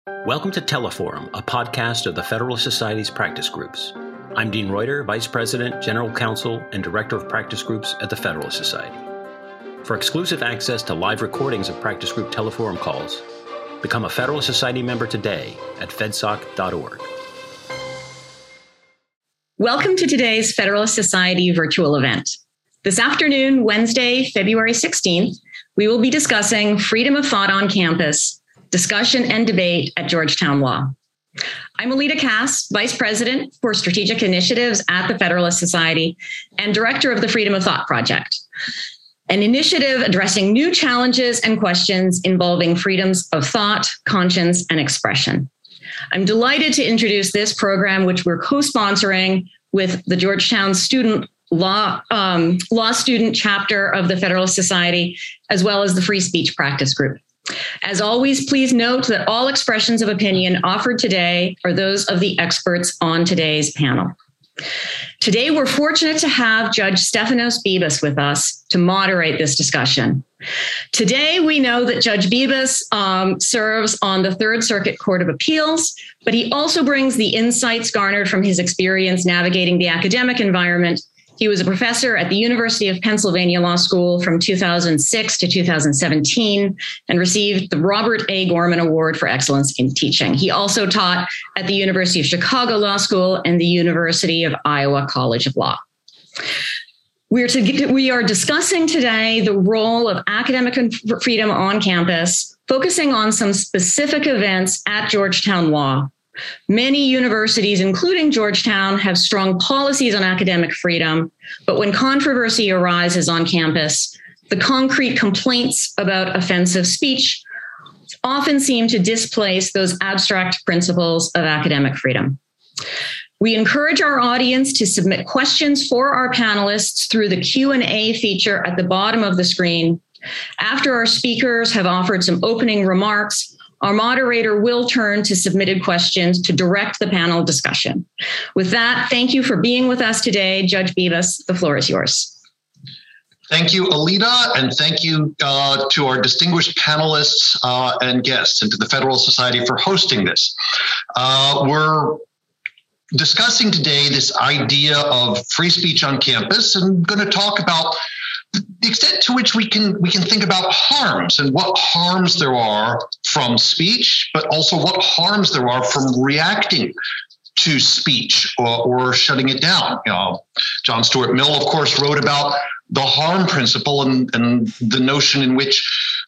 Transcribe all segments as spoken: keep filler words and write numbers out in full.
Welcome to Teleforum, a podcast of the Federalist Society's practice groups. I'm Dean Reuter, Vice President, General Counsel, and Director of Practice Groups at the Federalist Society. For exclusive access to live recordings of practice group Teleforum calls, become a Federalist Society member today at fedsoc dot org. Welcome to today's Federalist Society virtual event. This afternoon, Wednesday, February sixteenth, we will be discussing freedom of thought on campus, discussion and debate at Georgetown Law. I'm Alita Cass, Vice President for Strategic Initiatives at the Federalist Society and Director of the Freedom of Thought Project, an initiative addressing new challenges and questions involving freedoms of thought, conscience, and expression. I'm delighted to introduce this program, which we're co-sponsoring with the Georgetown Student Law, um, Law Student Chapter of the Federalist Society, as well as the Free Speech Practice Group. As always, please note that all expressions of opinion offered today are those of the experts on today's panel. Today, we're fortunate to have Judge Stefanos Bibas with us to moderate this discussion. Today, we know that Judge Bibas um, serves on the Third Circuit Court of Appeals, but he also brings the insights garnered from his experience navigating the academic environment. He was a professor at the University of Pennsylvania Law School from two thousand six to two thousand seventeen and received the Robert A. Gorman Award for Excellence in Teaching. He also taught at the University of Chicago Law School and the University of Iowa College of Law. We're to, we are discussing today the role of academic freedom on campus, focusing on some specific events at Georgetown Law. Many universities, including Georgetown, have strong policies on academic freedom, but when controversy arises on campus, the concrete complaints about offensive speech often seem to displace those abstract principles of academic freedom. We encourage our audience to submit questions for our panelists through the Q and A feature at the bottom of the screen. After our speakers have offered some opening remarks, our moderator will turn to submitted questions to direct the panel discussion. With that, thank you for being with us today. Judge Bibas, the floor is yours. Thank you, Alita, and thank you uh, to our distinguished panelists uh, and guests, and to the Federal Society for hosting this. Uh, we're discussing today this idea of free speech on campus, and going to talk about the extent to which we can we can think about harms and what harms there are from speech, but also what harms there are from reacting to speech or, or shutting it down. You know, John Stuart Mill, of course, wrote about the harm principle and, and the notion in which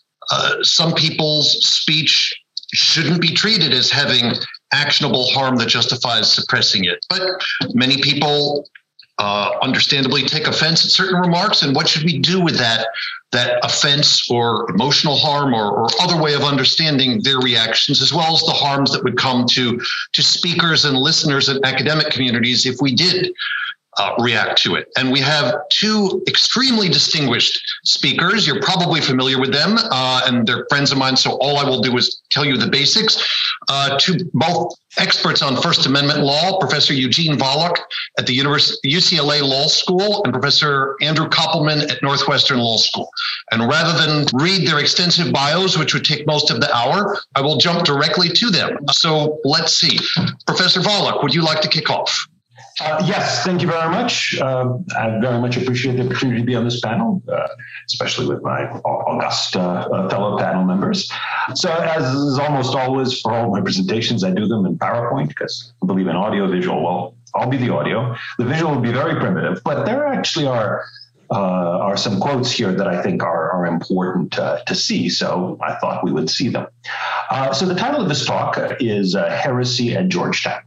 uh, some people's speech shouldn't be treated as having actionable harm that justifies suppressing it. But many people Uh, understandably take offense at certain remarks, and what should we do with that that offense or emotional harm or, or other way of understanding their reactions, as well as the harms that would come to to speakers and listeners in academic communities if we did uh, react to it. And we have two extremely distinguished speakers. You're probably familiar with them, uh, and they're friends of mine, so all I will do is tell you the basics. Uh, two both experts on First Amendment law, Professor Eugene Volokh at the University, U C L A Law School, and Professor Andrew Koppelman at Northwestern Law School. And rather than read their extensive bios, which would take most of the hour, I will jump directly to them. So let's see. Professor Volokh, would you like to kick off? Uh, yes, thank you very much. Uh, I very much appreciate the opportunity to be on this panel, uh, especially with my august uh, fellow panel members. So as is almost always for all my presentations, I do them in PowerPoint because I believe in audio visual. Well, I'll be the audio. The visual will be very primitive, but there actually are uh, are some quotes here that I think are, are important uh, to see. So I thought we would see them. Uh, so the title of this talk is uh, Heresy at Georgetown.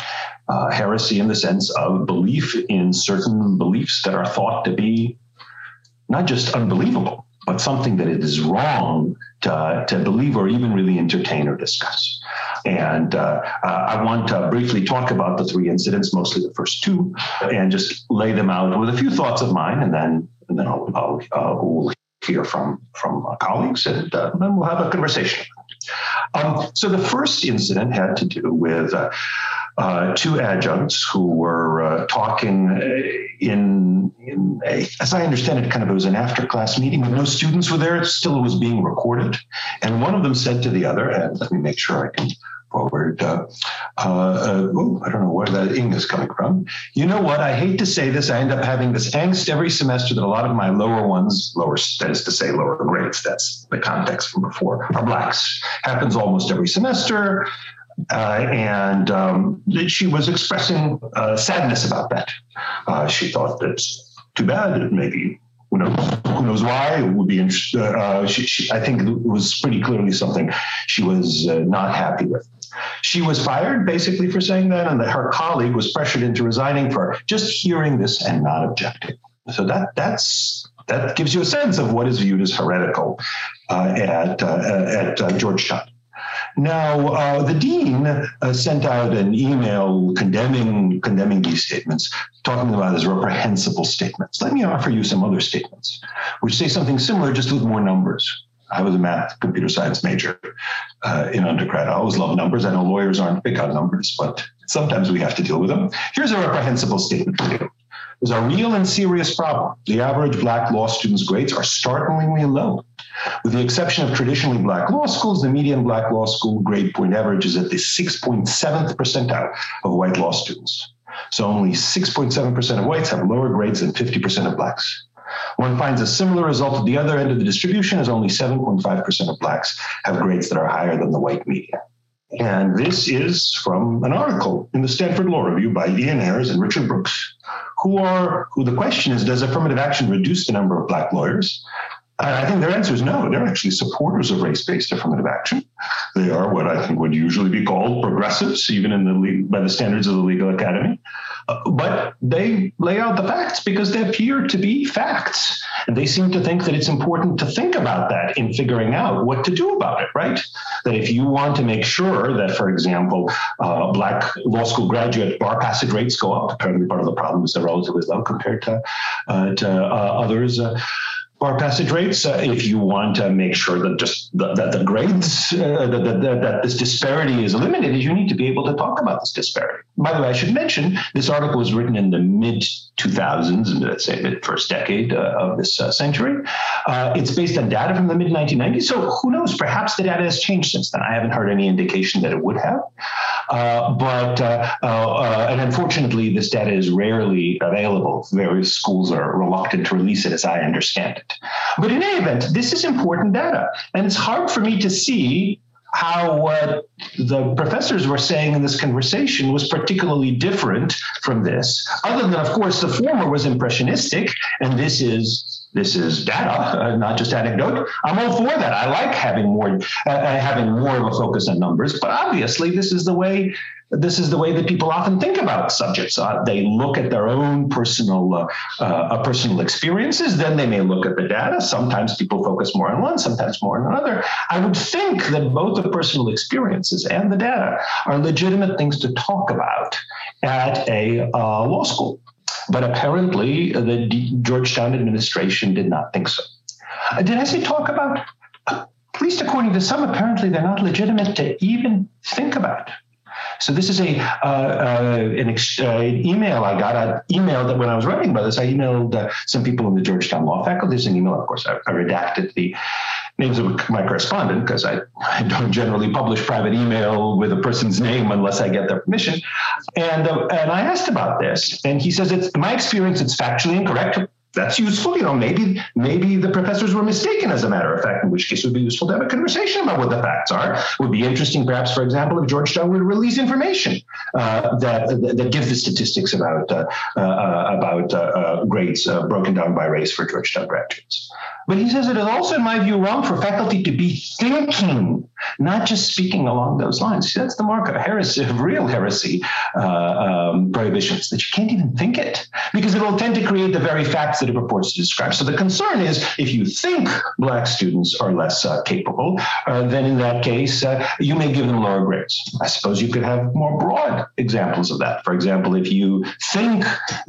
Uh, heresy in the sense of belief in certain beliefs that are thought to be not just unbelievable, but something that it is wrong to, to believe or even really entertain or discuss. And uh, uh, I want to briefly talk about the three incidents, mostly the first two, and just lay them out with a few thoughts of mine, and then and then I'll, I'll uh, we'll hear from from uh, colleagues, and uh, then we'll have a conversation. Um, so the first incident had to do with uh, uh, two adjuncts who were uh, talking in, in a, as I understand it, kind of it was an after-class meeting with no students were there. It still was being recorded. And one of them said to the other, and let me make sure I can forward. Uh, uh, uh, oh, I don't know where that ing is coming from. You know what? I hate to say this. I end up having this angst every semester that a lot of my lower ones, lower, that is to say lower grades, that's the context from before, are blacks. Happens almost every semester. Uh, and um, she was expressing uh, sadness about that. Uh, she thought that's too bad. Maybe, who knows, who knows why? It would be interesting. Uh, she, she, I think it was pretty clearly something she was uh, not happy with. She was fired basically for saying that, and that her colleague was pressured into resigning for just hearing this and not objecting. So that that's that gives you a sense of what is viewed as heretical uh, at uh, at uh, Georgetown. Now, uh, the dean uh, sent out an email condemning condemning these statements, talking about as reprehensible statements. Let me offer you some other statements, which say something similar, just with more numbers. I was a math, computer science major uh, in undergrad. I always love numbers. I know lawyers aren't big on numbers, but sometimes we have to deal with them. Here's a reprehensible statement for you. There's a real and serious problem. The average black law students' grades are startlingly low. With the exception of traditionally black law schools, the median black law school grade point average is at the six point seventh percentile of white law students. So only six point seven percent of whites have lower grades than fifty percent of blacks. One finds a similar result at the other end of the distribution, as only seven point five percent of blacks have grades that are higher than the white median. And this is from an article in the Stanford Law Review by Ian Ayres and Richard Brooks, who are, who the question is, does affirmative action reduce the number of black lawyers? I think their answer is no. They're actually supporters of race-based affirmative action. They are what I think would usually be called progressives, even in the by the standards of the legal academy. Uh, but they lay out the facts because they appear to be facts. And they seem to think that it's important to think about that in figuring out what to do about it, right? That if you want to make sure that, for example, uh, black law school graduate bar passage rates go up, apparently part of the problem is they're relatively low compared to, uh, to uh, others, uh, bar passage rates, uh, if you want to make sure that just the, that the grades, uh, that, that, that this disparity is eliminated, you need to be able to talk about this disparity. By the way, I should mention, this article was written in the mid two thousands, and let's say the first decade uh, of this uh, century. Uh, it's based on data from the mid nineteen nineties. So who knows, perhaps the data has changed since then. I haven't heard any indication that it would have. Uh, but, uh, uh, uh, and unfortunately, this data is rarely available. Various schools are reluctant to release it, as I understand it. But in any event, this is important data. And it's hard for me to see how what the professors were saying in this conversation was particularly different from this, other than, of course, the former was impressionistic, and this is this is data, uh, not just anecdote. I'm all for that. I like having more uh, having more of a focus on numbers, but obviously this is the way this is the way that people often think about subjects. Uh, they look at their own personal uh, uh, personal experiences, then they may look at the data. Sometimes people focus more on one, sometimes more on another. I would think that both the personal experiences and the data are legitimate things to talk about at a uh, law school. But apparently the D- Georgetown administration did not think so. Uh, did I say talk about? Uh, at least according to some, apparently they're not legitimate to even think about. So this is a uh, uh, an ex- uh, email I got, an email that when I was writing about this, I emailed uh, some people in the Georgetown Law faculty. There's an email, of course, I, I redacted the names of my correspondent because I, I don't generally publish private email with a person's name unless I get their permission. And uh, and I asked about this, and he says, it's in my experience, it's factually incorrect. That's useful. You know, maybe maybe the professors were mistaken, as a matter of fact, in which case it would be useful to have a conversation about what the facts are. It would be interesting, perhaps, for example, if Georgetown would release information uh, that, that that gives the statistics about uh, uh, about uh, uh, grades uh, broken down by race for Georgetown graduates. But he says it is also, in my view, wrong for faculty to be thinking, not just speaking along those lines. See, that's the mark of heresy, of real heresy uh, um, prohibitions, that you can't even think it, because it will tend to create the very facts that it purports to describe. So the concern is, if you think black students are less uh, capable, uh, then in that case, uh, you may give them lower grades. I suppose you could have more broad examples of that. For example, if you think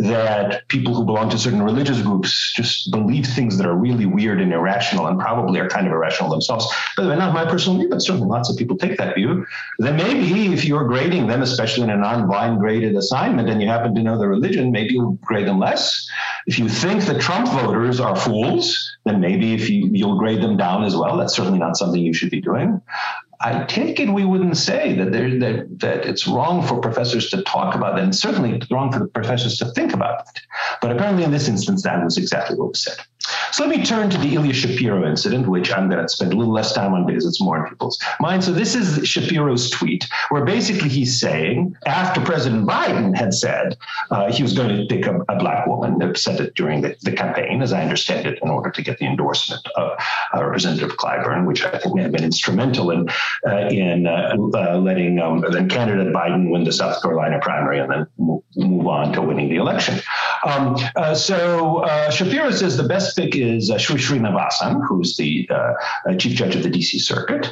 that people who belong to certain religious groups just believe things that are really weird and irrational, and probably are kind of irrational themselves. By the way, not my personal view, but certainly lots of people take that view. Then maybe if you're grading them, especially in a non-blind graded assignment, and you happen to know the religion, maybe you'll grade them less. If you think the Trump voters are fools, then maybe if you, you'll grade them down as well. That's certainly not something you should be doing. I take it we wouldn't say that, there, that that it's wrong for professors to talk about that, and certainly it's wrong for the professors to think about it. But apparently in this instance, that was exactly what was said. So let me turn to the Ilya Shapiro incident, which I'm going to spend a little less time on because it's more in people's minds. So this is Shapiro's tweet, where basically he's saying, after President Biden had said uh, he was going to pick a, a black woman, said it during the, the campaign, as I understand it, in order to get the endorsement of uh, Representative Clyburn, which I think may have been instrumental in uh, in uh, uh, letting um, then candidate Biden win the South Carolina primary and then move, move on to winning the election. Um, uh, so uh, Shapiro says the best pick is uh, Sri Srinivasan, who's the uh, uh, chief judge of the D C Circuit.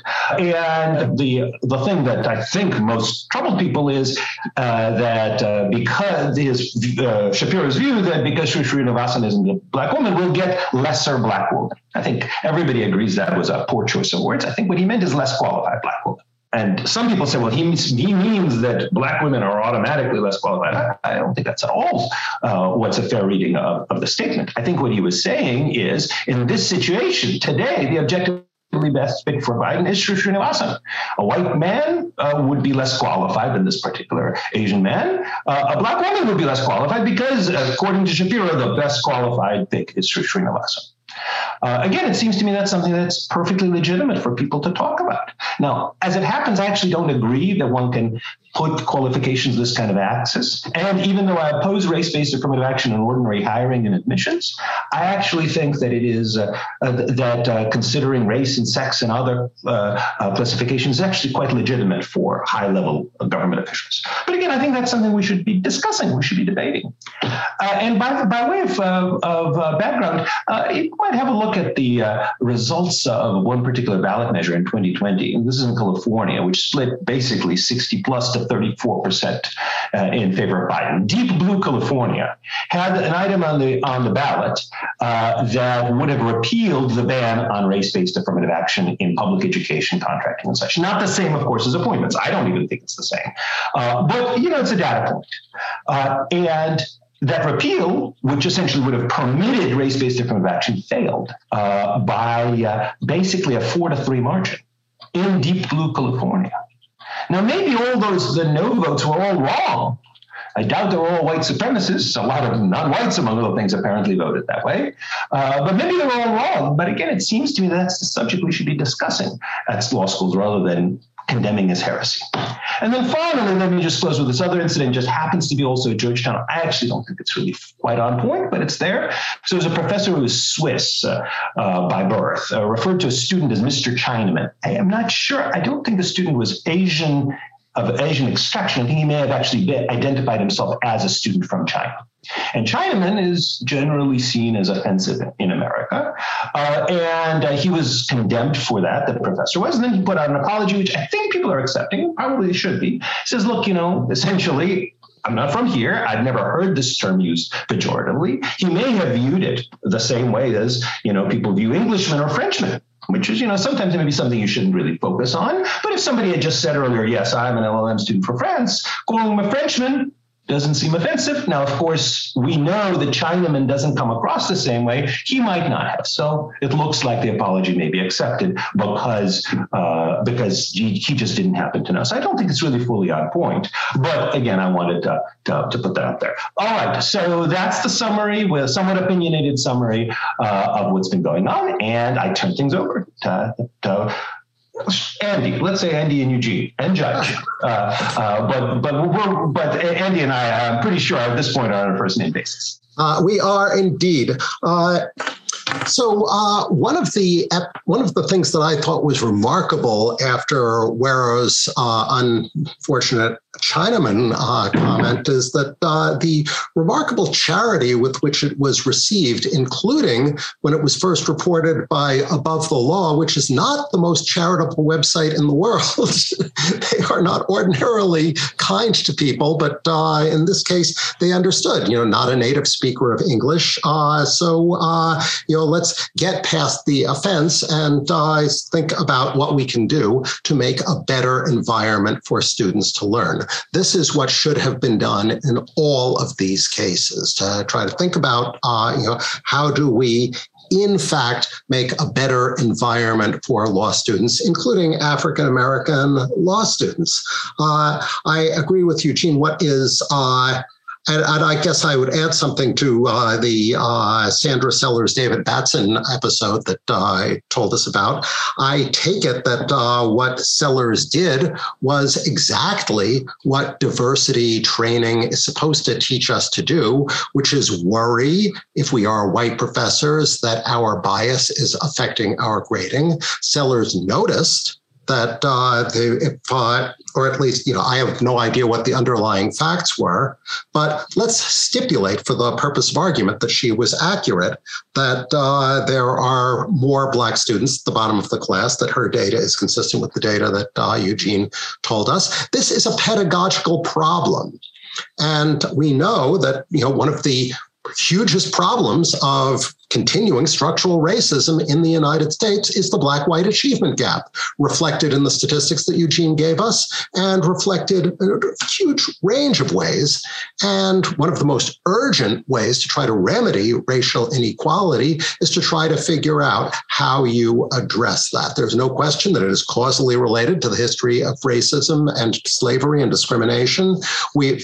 And the the thing that I think most troubled people is uh, that uh, because his uh, Shapiro's view that because Sri Srinivasan isn't a black woman, we'll get lesser black women. I think everybody agrees that was a poor choice of words. I think what he meant is less qualified black women. And some people say, well, he means, he means that black women are automatically less qualified. I, I don't think that's at all uh, what's a fair reading of, of the statement. I think what he was saying is, in this situation today, the objectively best pick for Biden is Sri Srinivasan. A white man uh, would be less qualified than this particular Asian man. Uh, a black woman would be less qualified because, according to Shapiro, the best qualified pick is Sri Srinivasan. Uh, again, it seems to me that's something that's perfectly legitimate for people to talk about. Now, as it happens, I actually don't agree that one can put qualifications this kind of access. And even though I oppose race-based affirmative action in ordinary hiring and admissions, I actually think that it is uh, uh, that uh, considering race and sex and other uh, uh, classifications is actually quite legitimate for high-level government officials. But again, I think that's something we should be discussing, we should be debating. Uh, and by, by way of, uh, of uh, background, uh, you might have a look at the uh, results of one particular ballot measure in twenty twenty. And this is in California, which split basically sixty plus to thirty-four percent uh, in favor of Biden. Deep Blue California had an item on the on the ballot uh, that would have repealed the ban on race-based affirmative action in public education, contracting, and such. Not the same, of course, as appointments. I don't even think it's the same. Uh, but, you know, it's a data point. Uh, and that repeal, which essentially would have permitted race-based affirmative action, failed uh, by uh, basically a four to three margin in Deep Blue California. Now, maybe all those, the no votes were all wrong. I doubt they were all white supremacists. A lot of non-whites, among other things, apparently voted that way. Uh, but maybe they were all wrong. But again, it seems to me that's the subject we should be discussing at law schools rather than condemning as heresy. And then finally, let me just close with this other incident, just happens to be also at Georgetown. I actually don't think it's really quite on point, but it's there. So there's a professor who is Swiss uh, uh, by birth, uh, referred to a student as Mister Chinaman. I am not sure. I don't think the student was Asian, of Asian extraction. I think he may have actually been, identified himself as a student from China. And Chinaman is generally seen as offensive in America. Uh, and uh, he was condemned for that, the professor was. And then he put out an apology, which I think people are accepting, probably should be. He says, look, you know, essentially, I'm not from here. I've never heard this term used pejoratively. He may have viewed it the same way as, you know, people view Englishmen or Frenchmen, which is, you know, sometimes it may be something you shouldn't really focus on. But if somebody had just said earlier, yes, I'm an L L M student for France, calling him a Frenchman doesn't seem offensive. Now, of course, we know that Chinaman doesn't come across the same way. He might not have. So it looks like the apology may be accepted because uh, because he, he just didn't happen to know. So I don't think it's really fully on point. But again, I wanted to, to, to put that out there. All right. So that's the summary, with a somewhat opinionated summary uh, of what's been going on. And I turn things over to, to Andy, let's say Andy and Eugene and Judge, uh, uh, but but we're, but Andy and I, I'm pretty sure at this point are on a first name basis. Uh, we are indeed. Uh, so uh, one of the one of the things that I thought was remarkable after Wero's uh, unfortunate Chinaman uh, comment is that uh, the remarkable charity with which it was received, including when it was first reported by Above the Law, which is not the most charitable website in the world. They are not ordinarily kind to people, but uh, in this case, they understood, you know, not a native speaker of English. Uh, so, uh, you know, let's get past the offense and uh, think about what we can do to make a better environment for students to learn. This is what should have been done in all of these cases, to try to think about, uh, you know, how do we in fact, make a better environment for law students, including African-American law students. Uh, I agree with Eugene. What is, uh, and, and I guess I would add something to uh, the uh, Sandra Sellers, David Batson episode that uh, I told us about. I take it that uh, what Sellers did was exactly what diversity training is supposed to teach us to do, which is worry, if we are white professors, that our bias is affecting our grading. Sellers noticed that uh, they, if, uh, or at least, you know, I have no idea what the underlying facts were, but let's stipulate for the purpose of argument that she was accurate, that uh, there are more Black students at the bottom of the class, that her data is consistent with the data that uh, Eugene told us. This is a pedagogical problem. And we know that, you know, one of the hugest problems of continuing structural racism in the United States is the Black-white achievement gap, reflected in the statistics that Eugene gave us and reflected in a huge range of ways. And one of the most urgent ways to try to remedy racial inequality is to try to figure out how you address that. There's no question that it is causally related to the history of racism and slavery and discrimination. We,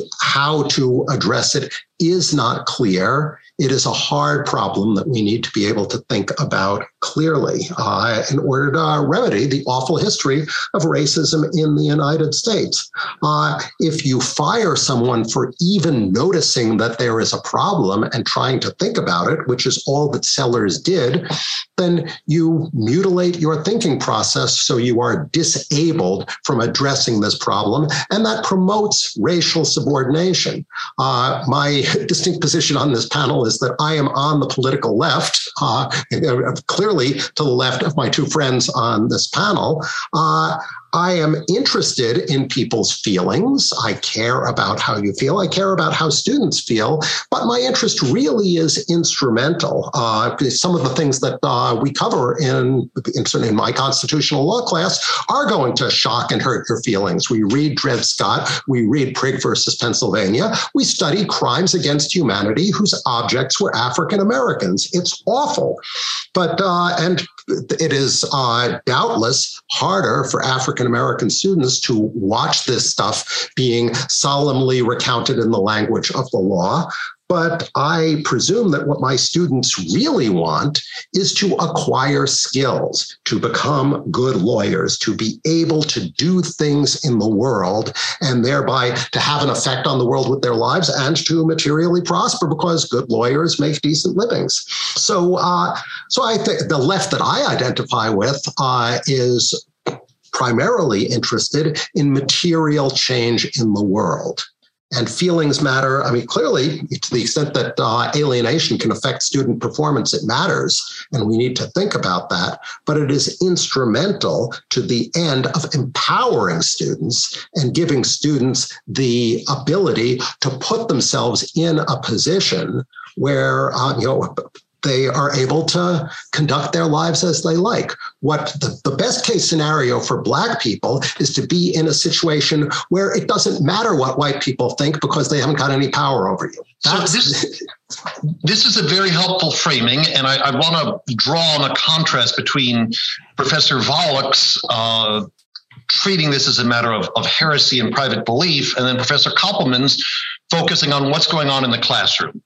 how to address it is not clear. It is a hard problem that we need to be able to think about clearly uh, in order to uh, remedy the awful history of racism in the United States. Uh, if you fire someone for even noticing that there is a problem and trying to think about it, which is all that Sellers did, then you mutilate your thinking process, so you are disabled from addressing this problem, and that promotes racial subordination. Uh, my distinct position on this panel is that I am on the political left, uh, clearly to the left of my two friends on this panel. Uh, I am interested in people's feelings. I care about how you feel. I care about how students feel. But my interest really is instrumental. Uh, some of the things that uh, we cover in, in, in my constitutional law class are going to shock and hurt your feelings. We read Dred Scott. We read Prigg versus Pennsylvania. We study crimes against humanity whose objects were African Americans. It's awful. But, uh, and it is uh, doubtless harder for African American students to watch this stuff being solemnly recounted in the language of the law. But I presume that what my students really want is to acquire skills, to become good lawyers, to be able to do things in the world, and thereby to have an effect on the world with their lives and to materially prosper, because good lawyers make decent livings. So, uh, so I think the left that I identify with uh, is primarily interested in material change in the world. And feelings matter. I mean, clearly, to the extent that uh, alienation can affect student performance, it matters, and we need to think about that. But it is instrumental to the end of empowering students and giving students the ability to put themselves in a position where, uh, you know, they are able to conduct their lives as they like. What the, the best case scenario for Black people is to be in a situation where it doesn't matter what white people think because they haven't got any power over you. That's, so this, this is a very helpful framing, and I, I want to draw on a contrast between Professor Volok's uh, treating this as a matter of, of heresy and private belief, and then Professor Koppelman's focusing on what's going on in the classroom.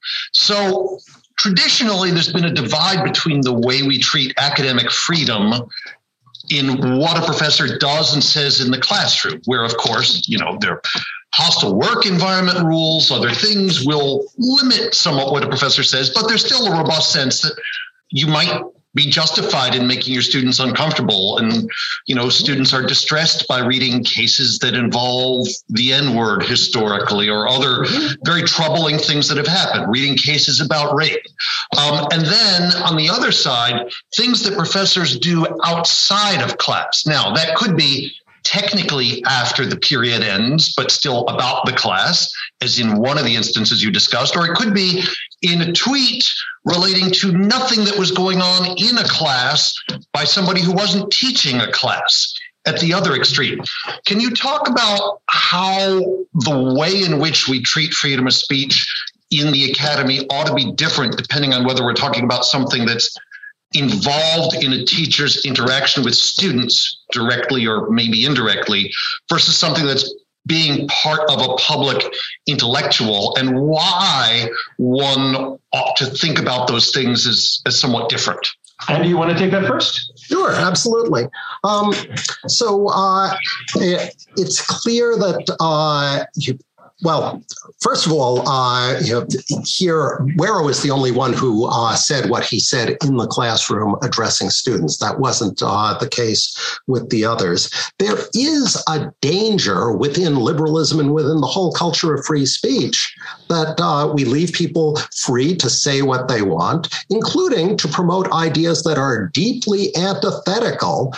So traditionally, there's been a divide between the way we treat academic freedom in what a professor does and says in the classroom, where, of course, you know, there are hostile work environment rules, other things will limit somewhat what a professor says, but there's still a robust sense that you might be justified in making your students uncomfortable. And, you know, students are distressed by reading cases that involve the N-word historically or other very troubling things that have happened, reading cases about rape. Um, and then on the other side, things that professors do outside of class. Now, that could be technically after the period ends, but still about the class, as in one of the instances you discussed, or it could be in a tweet relating to nothing that was going on in a class by somebody who wasn't teaching a class at the other extreme. Can you talk about how the way in which we treat freedom of speech in the academy ought to be different depending on whether we're talking about something that's involved in a teacher's interaction with students directly or maybe indirectly versus something that's being part of a public intellectual, and why one ought to think about those things as, as somewhat different. Andy, you want to take that first? Sure, absolutely. Um, so uh, it, it's clear that uh, you, well, first of all, uh, you know, here, Wero is the only one who uh, said what he said in the classroom addressing students. That wasn't uh, the case with the others. There is a danger within liberalism and within the whole culture of free speech that uh, we leave people free to say what they want, including to promote ideas that are deeply antithetical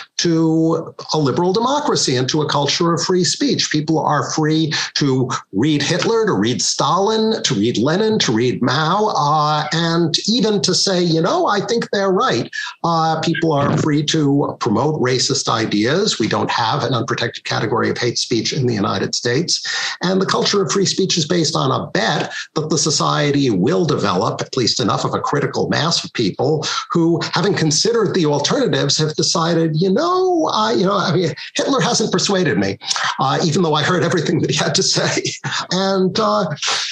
to a liberal democracy and to a culture of free speech. People are free to read read Hitler, to read Stalin, to read Lenin, to read Mao, uh, and even to say, you know, I think they're right. Uh, people are free to promote racist ideas. We don't have an unprotected category of hate speech in the United States. And the culture of free speech is based on a bet that the society will develop at least enough of a critical mass of people who, having considered the alternatives, have decided, you know, uh, you know, I mean, Hitler hasn't persuaded me, uh, even though I heard everything that he had to say. And uh,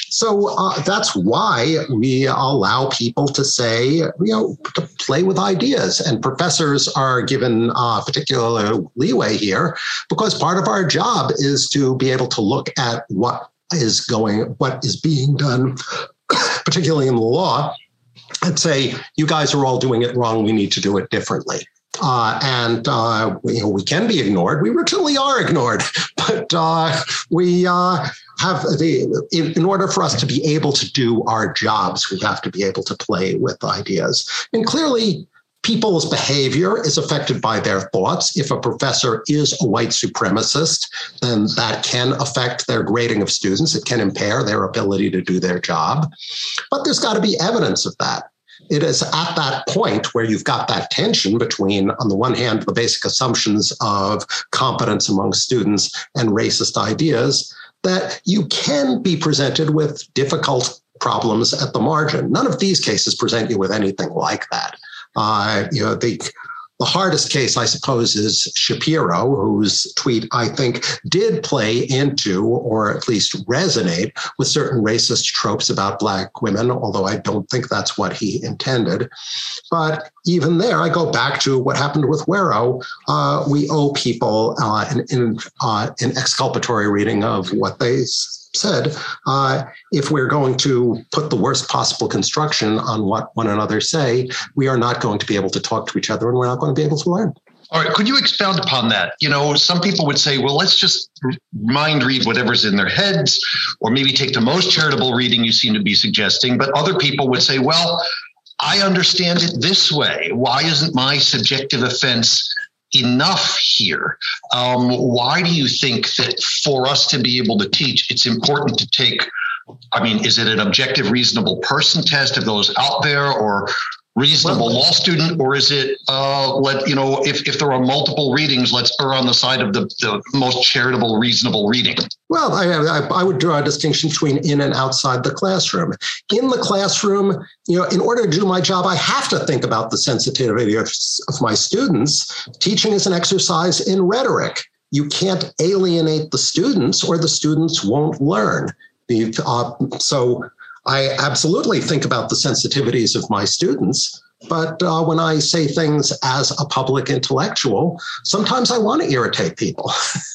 so uh, that's why we allow people to say, you know, to play with ideas. And professors are given uh, particular leeway here because part of our job is to be able to look at what is going, what is being done, particularly in the law, and say, you guys are all doing it wrong. We need to do it differently. Uh, and uh, we, you know, we can be ignored. We routinely are ignored, but uh, we uh, have the, in, in order for us to be able to do our jobs, we have to be able to play with ideas. And clearly, people's behavior is affected by their thoughts. If a professor is a white supremacist, then that can affect their grading of students. It can impair their ability to do their job. But there's got to be evidence of that. It is at that point where you've got that tension between, on the one hand, the basic assumptions of competence among students and racist ideas, that you can be presented with difficult problems at the margin. None of these cases present you with anything like that. Uh, you know, the The hardest case, I suppose, is Shapiro, whose tweet, I think, did play into or at least resonate with certain racist tropes about Black women, although I don't think that's what he intended. But even there, I go back to what happened with Wero. Uh, we owe people uh, an, an, uh, an exculpatory reading of what they said. Uh, if we're going to put the worst possible construction on what one another say, we are not going to be able to talk to each other and we're not going to be able to learn. All right. Could you expound upon that? You know, some people would say, well, let's just mind read whatever's in their heads, or maybe take the most charitable reading you seem to be suggesting. But other people would say, well, I understand it this way. Why isn't my subjective offense enough here? Um, why do you think that for us to be able to teach, it's important to take, I mean, is it an objective, reasonable person test of those out there, or reasonable well, law student, or is it, uh, let you know, if, if there are multiple readings, let's err on the side of the, the most charitable, reasonable reading? Well, I, I, I would draw a distinction between in and outside the classroom. In the classroom, you know, in order to do my job, I have to think about the sensitivity of, of my students. Teaching is an exercise in rhetoric. You can't alienate the students or the students won't learn. The, uh, so I absolutely think about the sensitivities of my students, but uh, when I say things as a public intellectual, sometimes I want to irritate people.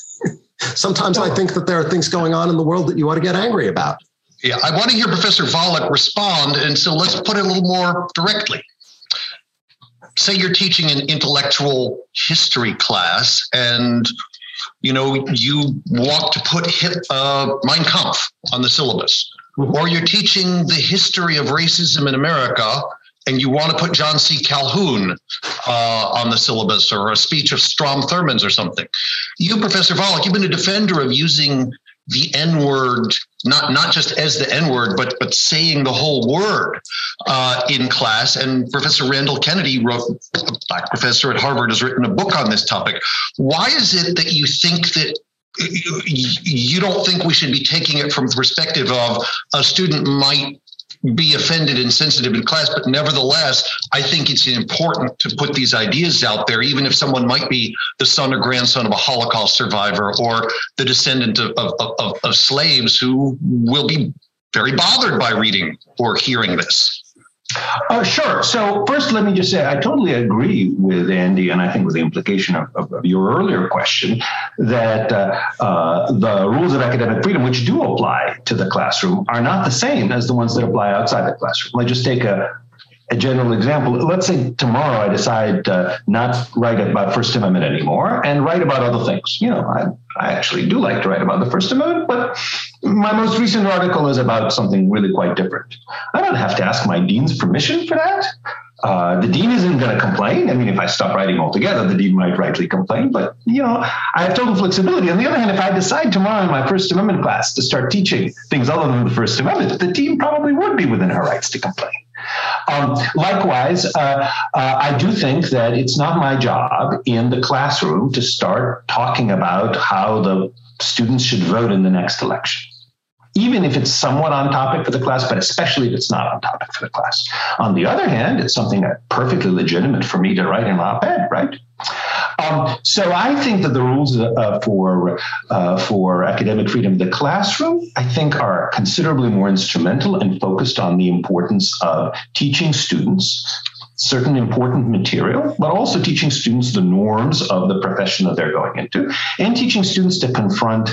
Sometimes I think that there are things going on in the world that you ought to get angry about. Yeah, I want to hear Professor Volokh respond, and so let's put it a little more directly. Say you're teaching an intellectual history class, and you know you want to put hit, uh, Mein Kampf on the syllabus. Mm-hmm. Or you're teaching the history of racism in America and you want to put John C. Calhoun uh, on the syllabus, or a speech of Strom Thurmond's or something. You, Professor Volokh, you've been a defender of using the N-word, not, not just as the N-word, but, but saying the whole word uh, in class. And Professor Randall Kennedy, wrote, a black professor at Harvard, has written a book on this topic. Why is it that you think that you don't think we should be taking it from the perspective of a student might be offended and sensitive in class, but nevertheless, I think it's important to put these ideas out there, even if someone might be the son or grandson of a Holocaust survivor or the descendant of, of, of, of slaves who will be very bothered by reading or hearing this. Uh, sure. So first, let me just say, I totally agree with Andy, and I think with the implication of, of, of your earlier question, that uh, uh, the rules of academic freedom, which do apply to the classroom, are not the same as the ones that apply outside the classroom. Let me just take a, a general example. Let's say tomorrow I decide uh, not write about First Amendment anymore and write about other things. You know, I, I actually do like to write about the First Amendment, but my most recent article is about something really quite different. I don't have to ask my dean's permission for that. Uh, the dean isn't going to complain. I mean, if I stop writing altogether, the dean might rightly complain. But, you know, I have total flexibility. On the other hand, if I decide tomorrow in my First Amendment class to start teaching things other than the First Amendment, the dean probably would be within her rights to complain. Um, likewise, uh, uh, I do think that it's not my job in the classroom to start talking about how the students should vote in the next election, even if it's somewhat on topic for the class, but especially if it's not on topic for the class. On the other hand, it's something that's perfectly legitimate for me to write an op-ed, right? Um, so I think that the rules uh, for uh, for academic freedom in the classroom, I think, are considerably more instrumental and focused on the importance of teaching students certain important material, but also teaching students the norms of the profession that they're going into, and teaching students to confront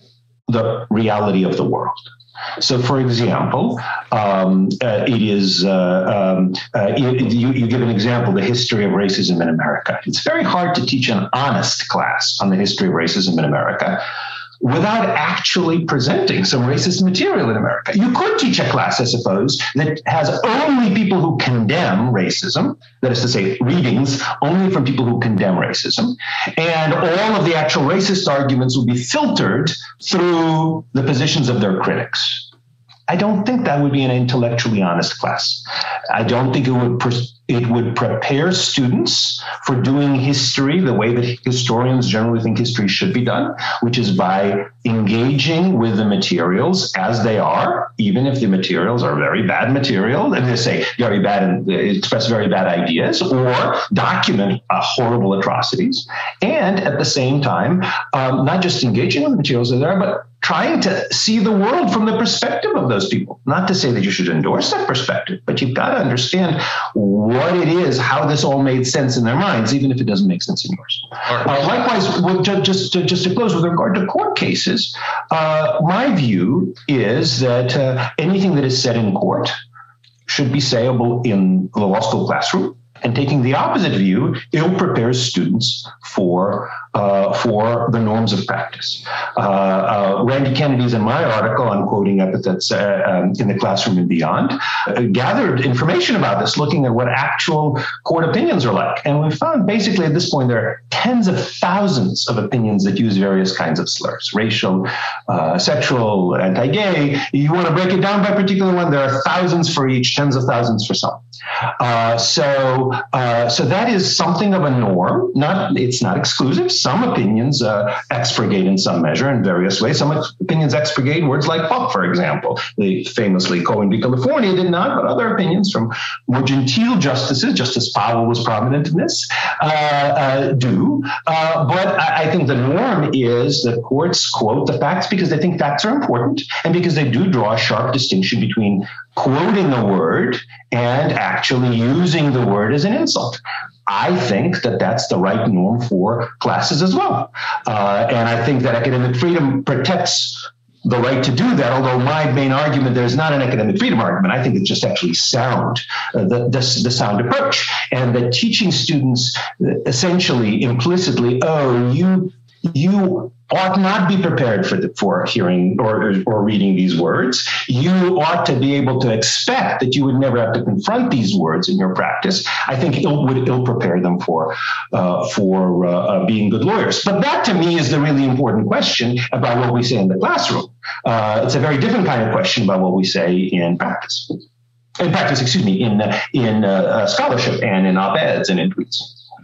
the reality of the world. So, for example, um, uh, it is, uh, um, uh, you, you give an example, the history of racism in America. It's very hard to teach an honest class on the history of racism in America without actually presenting some racist material in America. You could teach a class, I suppose, that has only people who condemn racism, that is to say, readings only from people who condemn racism, and all of the actual racist arguments will be filtered through the positions of their critics. I don't think that would be an intellectually honest class. I don't think it would pre- it would prepare students for doing history the way that historians generally think history should be done, which is by engaging with the materials as they are, even if the materials are very bad material, and they say very bad and express very bad ideas or document uh, horrible atrocities. And at the same time, um, not just engaging with the materials that are there, but trying to see the world from the perspective of those people. Not to say that you should endorse that perspective, but you've got to understand what it is, how this all made sense in their minds, even if it doesn't make sense in yours. Uh, likewise, with, just, to, just to close, with regard to court cases, uh, my view is that uh, anything that is said in court should be sayable in the law school classroom. And taking the opposite view, ill prepares students for uh, for the norms of practice. Uh, uh, Randy Kennedy's in my article, I'm quoting epithets uh, um, in the classroom and beyond, uh, gathered information about this, looking at what actual court opinions are like. And we found basically at this point there are tens of thousands of opinions that use various kinds of slurs, racial, uh, sexual, anti-gay. You want to break it down by a particular one, there are thousands for each, tens of thousands for some. Uh, so, uh, so that is something of a norm. Not, it's not exclusive. Some opinions uh, expurgate in some measure in various ways. Some opinions expurgate words like fuck, for example. The famously Cohen v. California did not, but other opinions from more genteel justices, Justice Powell was prominent in this, uh, uh, do. Uh, but I, I think the norm is that courts quote the facts because they think facts are important and because they do draw a sharp distinction between quoting a word and actually using the word as an insult. I think that that's the right norm for classes as well. Uh, and I think that academic freedom protects the right to do that, although my main argument, there's not an academic freedom argument. I think it's just actually sound, uh, the, the, the sound approach. And that teaching students essentially implicitly, oh, you you ought not be prepared for the, for hearing or, or reading these words. You ought to be able to expect that you would never have to confront these words in your practice. I think it would ill prepare them for uh, for uh, uh, being good lawyers. But that to me is the really important question about what we say in the classroom. Uh, it's a very different kind of question about what we say in practice. In practice, excuse me, in in uh, scholarship and in op-eds and in tweets.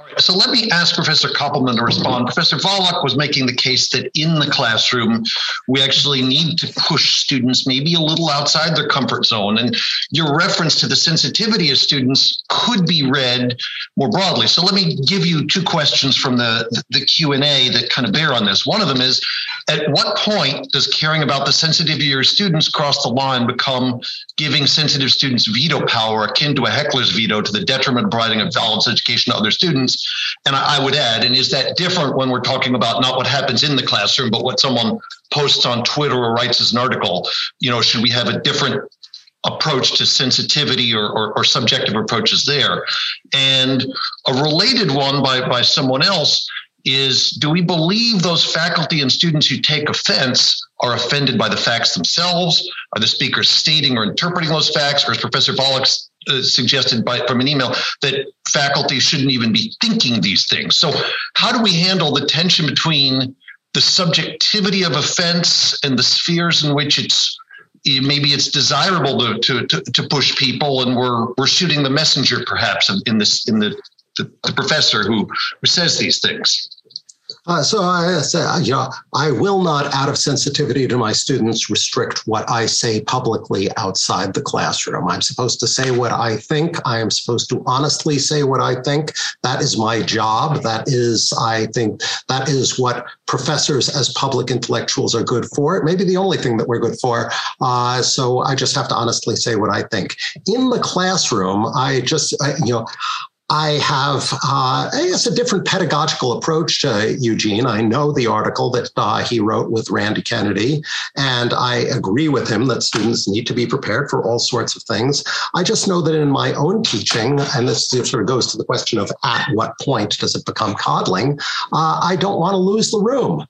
So let me ask Professor Koppelman to respond. Professor Wallach was making the case that in the classroom, we actually need to push students maybe a little outside their comfort zone. And your reference to the sensitivity of students could be read more broadly. So let me give you two questions from the, the Q and A that kind of bear on this. One of them is, at what point does caring about the sensitivity of your students cross the line become giving sensitive students veto power akin to a heckler's veto to the detriment of providing a balanced education to other students? And I would add, and is that different when we're talking about not what happens in the classroom, but what someone posts on Twitter or writes as an article? You know, should we have a different approach to sensitivity or, or, or subjective approaches there? And a related one by, by someone else is, do we believe those faculty and students who take offense are offended by the facts themselves? Are the speakers stating or interpreting those facts? Or as Professor Wallach uh, suggested by, from an email, that faculty shouldn't even be thinking these things? So how do we handle the tension between the subjectivity of offense and the spheres in which it's maybe it's desirable to to, to, to push people, and we're we're shooting the messenger perhaps in, in this in the The, the professor who, who says these things? Uh, so I say, you know, I will not, out of sensitivity to my students, restrict what I say publicly outside the classroom. I'm supposed to say what I think. I am supposed to honestly say what I think. That is my job. That is, I think, that is what professors as public intellectuals are good for. It may be the only thing that we're good for. Uh, so I just have to honestly say what I think. In the classroom, I just, I, you know, I have, uh, I guess, a different pedagogical approach to Eugene. I know the article that uh, he wrote with Randy Kennedy, and I agree with him that students need to be prepared for all sorts of things. I just know that in my own teaching, and this sort of goes to the question of at what point does it become coddling, uh, I don't want to lose the room.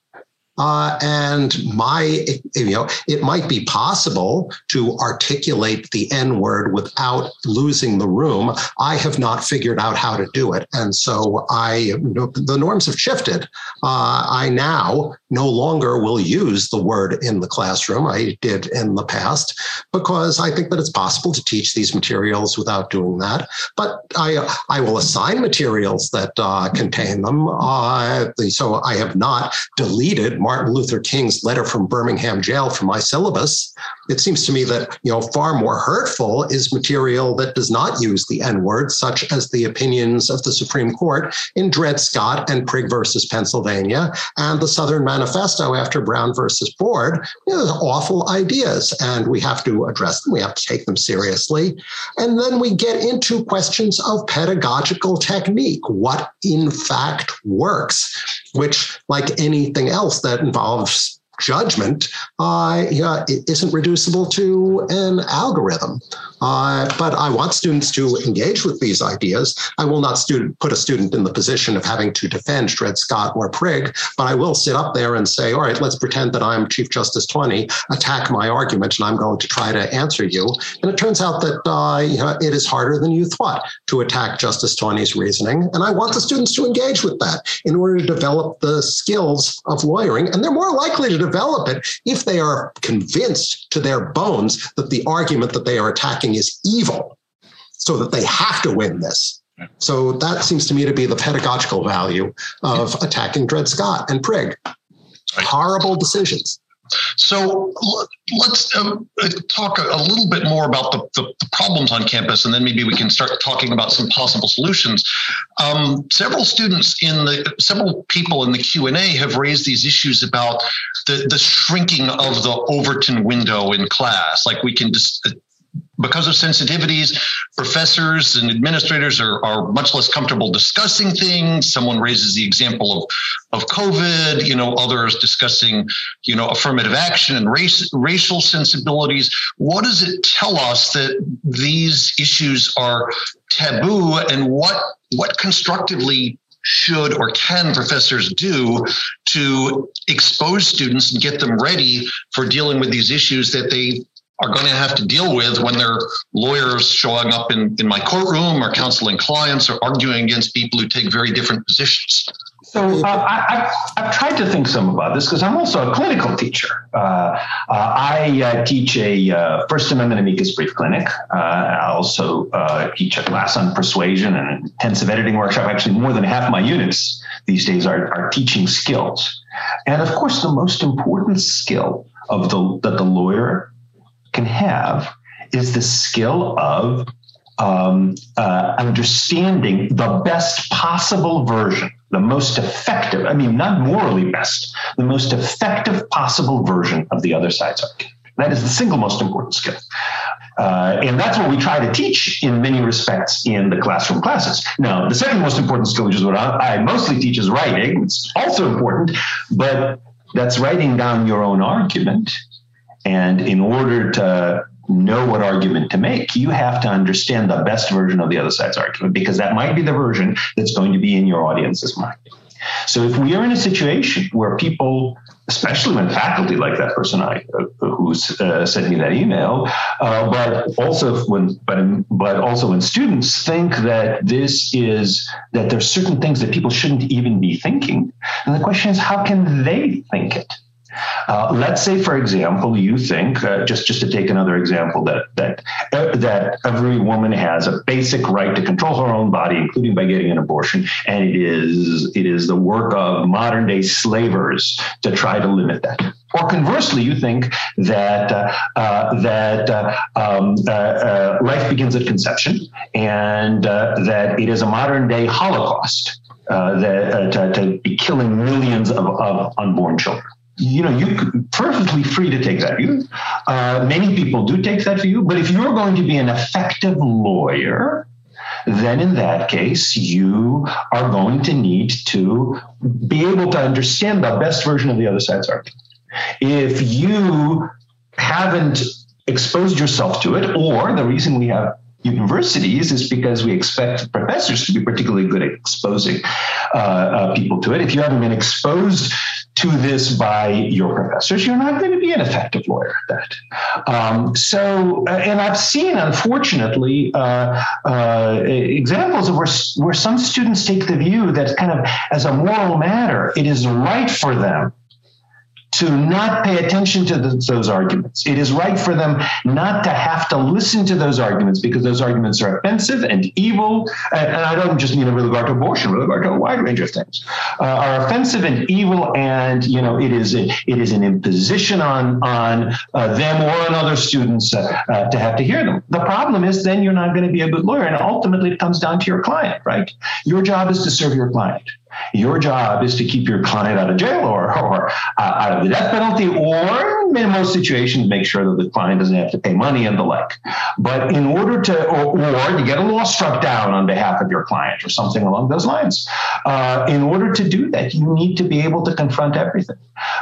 Uh, and my, you know, it might be possible to articulate the N word without losing the room. I have not figured out how to do it. And so I, you know, the norms have shifted. Uh, I now no longer will use the word in the classroom. I did in the past, because I think that it's possible to teach these materials without doing that. But I, I will assign materials that uh, contain them. Uh, so I have not deleted Martin Luther King's letter from Birmingham jail from my syllabus. It seems to me that, you know, far more hurtful is material that does not use the N-word, such as the opinions of the Supreme Court in Dred Scott and Prigg versus Pennsylvania, and the Southern Manifesto after Brown versus Ford. You know, awful ideas, and we have to address them. We have to take them seriously. And then we get into questions of pedagogical technique, what in fact works, which, like anything else that involves judgment, uh, yeah, it isn't reducible to an algorithm. Uh, but I want students to engage with these ideas. I will not student, put a student in the position of having to defend Dred Scott or Prigg, but I will sit up there and say, all right, let's pretend that I'm Chief Justice Taney, attack my argument, and I'm going to try to answer you. And it turns out that uh, you know, it is harder than you thought to attack Justice Taney's reasoning. And I want the students to engage with that in order to develop the skills of lawyering. And they're more likely to develop it if they are convinced to their bones that the argument that they are attacking is evil, so that they have to win this. So that seems to me to be the pedagogical value of attacking Dred Scott and Prigg. Horrible decisions. So let's uh, talk a, a little bit more about the, the, the problems on campus, and then maybe we can start talking about some possible solutions. Um, several students in the, several people in the Q and A have raised these issues about the, the shrinking of the Overton window in class. Like we can just, because of sensitivities, professors and administrators are, are much less comfortable discussing things. Someone raises the example of, of COVID, you know, others discussing, you know, affirmative action and race, racial sensibilities. What does it tell us that these issues are taboo, and what, what constructively should or can professors do to expose students and get them ready for dealing with these issues that they are going to have to deal with when they're lawyers showing up in, in my courtroom or counseling clients or arguing against people who take very different positions? So uh, I, I've, I've tried to think some about this because I'm also a clinical teacher. Uh, uh, I uh, teach a uh, First Amendment amicus brief clinic. Uh, I also uh, teach a class on persuasion and an intensive editing workshop. Actually, more than half my units these days are, are teaching skills. And of course, the most important skill of the that the lawyer can have is the skill of um, uh, understanding the best possible version, the most effective, I mean, not morally best, the most effective possible version of the other side's argument. That is the single most important skill. Uh, and that's what we try to teach in many respects in the classroom classes. Now, the second most important skill, which is what I, I mostly teach, is writing. It's also important, but that's writing down your own argument. And in order to know what argument to make, you have to understand the best version of the other side's argument, because that might be the version that's going to be in your audience's mind. So if we are in a situation where people, especially when faculty like that person I uh, who uh, sent me that email, uh, but also when but but also when students think that this is that there's certain things that people shouldn't even be thinking, and the question is, how can they think it? Uh, let's say, for example, you think, uh, just, just to take another example, that that uh, that every woman has a basic right to control her own body, including by getting an abortion, and it is it is the work of modern day slavers to try to limit that. Or conversely, you think that uh, uh, that uh, um, uh, uh, life begins at conception, and uh, that it is a modern day Holocaust uh, that uh, to, to be killing millions of, of unborn children. You know, you're perfectly free to take that view. Uh, many people do take that view. But if you're going to be an effective lawyer, then in that case, you are going to need to be able to understand the best version of the other side's argument. If you haven't exposed yourself to it, or the reason we have universities is because we expect professors to be particularly good at exposing uh, uh, people to it. If you haven't been exposed to this by your professors, you're not going to be an effective lawyer at that. Um, so, and I've seen, unfortunately, uh, uh, examples of where, where some students take the view that kind of as a moral matter, it is right for them to not pay attention to the, those arguments. It is right for them not to have to listen to those arguments because those arguments are offensive and evil. And, and I don't just mean in regard to abortion, with regard to a wide range of things, uh, are offensive and evil. And, you know, it is a, it is an imposition on, on uh, them or on other students uh, uh, to have to hear them. The problem is then you're not going to be a good lawyer. And ultimately it comes down to your client, right? Your job is to serve your client. Your job is to keep your client out of jail or, or uh, out of the death penalty, or in most situations, make sure that the client doesn't have to pay money and the like. But in order to, or, or to get a law struck down on behalf of your client or something along those lines, uh, in order to do that, you need to be able to confront everything.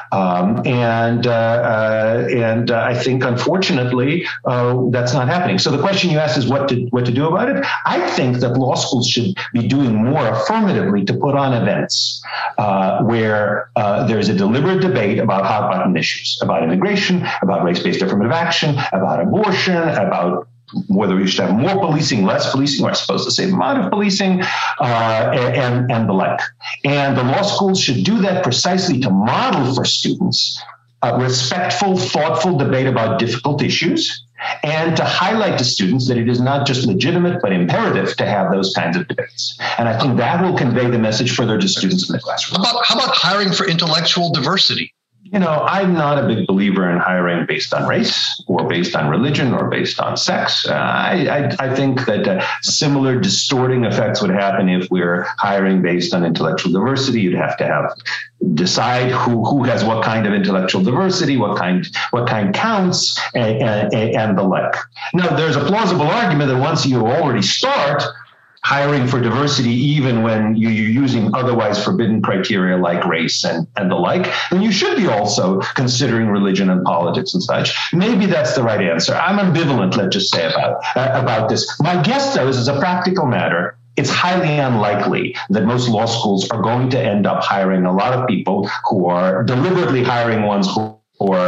Um, and uh, uh, and uh, I think, unfortunately, uh, that's not happening. So the question you asked is what to what to do about it. I think that law schools should be doing more affirmatively to put on events uh, where uh, there's a deliberate debate about hot button issues, about immigration, about race-based affirmative action, about abortion, about whether we should have more policing, less policing, or I suppose the same amount of policing, uh, and, and the like. And the law schools should do that precisely to model for students a respectful, thoughtful debate about difficult issues, and to highlight to students that it is not just legitimate, but imperative to have those kinds of debates. And I think that will convey the message further to students in the classroom. How about, how about hiring for intellectual diversity? You know, I'm not a big believer in hiring based on race or based on religion or based on sex. Uh, I, I, I think that uh, similar distorting effects would happen if we're hiring based on intellectual diversity. You'd have to have decide who, who has what kind of intellectual diversity, what kind what kind counts, and, and, and the like. Now, there's a plausible argument that once you already start hiring for diversity, even when you're using otherwise forbidden criteria like race and, and the like, then you should be also considering religion and politics and such. Maybe that's the right answer. I'm ambivalent, let's just say, about, uh, about this. My guess, though, is as a practical matter, it's highly unlikely that most law schools are going to end up hiring a lot of people who are deliberately hiring ones who or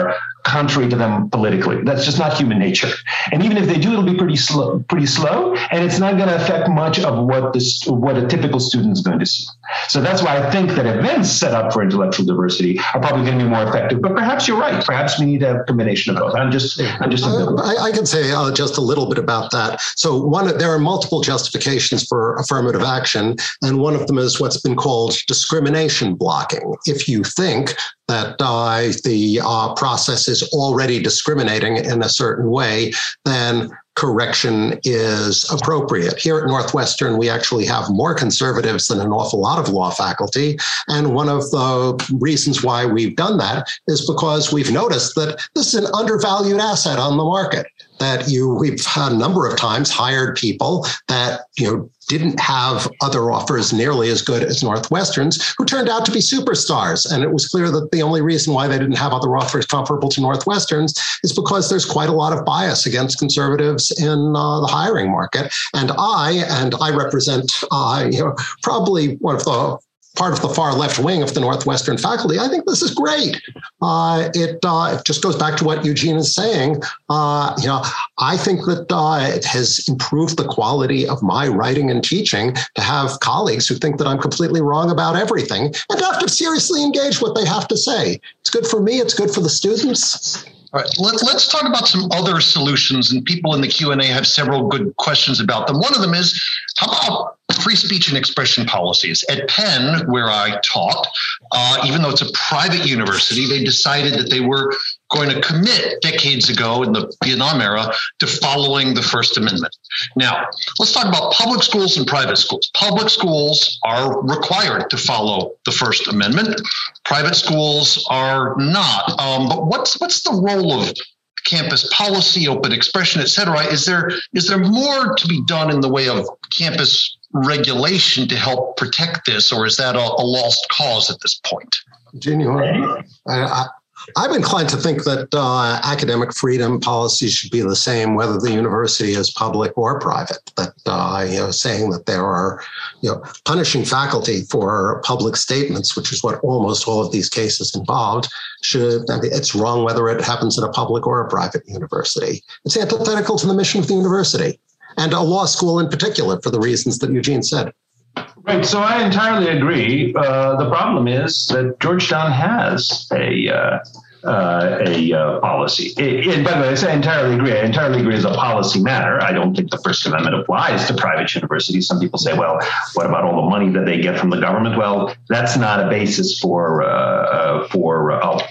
contrary to them politically. That's just not human nature. And even if they do, it'll be pretty slow, pretty slow, and it's not going to affect much of what this, what a typical student is going to see. So that's why I think that events set up for intellectual diversity are probably going to be more effective. But perhaps you're right. Perhaps we need a combination of both. I'm just, I'm just. I, I can say uh, just a little bit about that. So one, there are multiple justifications for affirmative action, and one of them is what's been called discrimination blocking. If you think that uh, the uh, process is already discriminating in a certain way, then correction is appropriate. Here at Northwestern, we actually have more conservatives than an awful lot of law faculty. And one of the reasons why we've done that is because we've noticed that this is an undervalued asset on the market. That you, we've had a number of times hired people that, you know, didn't have other offers nearly as good as Northwestern's, who turned out to be superstars. And it was clear that the only reason why they didn't have other offers comparable to Northwestern's is because there's quite a lot of bias against conservatives in uh, the hiring market. And I, and I represent, uh, you know, probably one of the part of the far left wing of the Northwestern faculty. I think this is great. Uh, it, uh, it just goes back to what Eugene is saying. Uh, you know, I think that uh, it has improved the quality of my writing and teaching to have colleagues who think that I'm completely wrong about everything and to have to seriously engage what they have to say. It's good for me. It's good for the students. All right, let, let's talk about some other solutions, and people in the Q and A have several good questions about them. One of them is, how about free speech and expression policies? At Penn, where I taught, uh, even though it's a private university, they decided that they were going to commit decades ago in the Vietnam era to following the First Amendment. Now, let's talk about public schools and private schools. Public schools are required to follow the First Amendment. Private schools are not. Um, but what's what's the role of campus policy, open expression, et cetera? Is there is there more to be done in the way of campus regulation to help protect this, or is that a, a lost cause at this point? Eugene, you want to- I, I, I'm inclined to think that uh, academic freedom policies should be the same whether the university is public or private. That uh, you know, saying that there are, you know, punishing faculty for public statements, which is what almost all of these cases involved, should I mean, it's wrong whether it happens at a public or a private university. It's antithetical to the mission of the university and a law school in particular for the reasons that Eugene said. Right. So I entirely agree. Uh, the problem is that Georgetown has a uh, uh, a uh, policy. It, it, by the way, I say I entirely agree. I entirely agree as a policy matter. I don't think the First Amendment applies to private universities. Some people say, well, what about all the money that they get from the government? Well, that's not a basis for uh, for uh,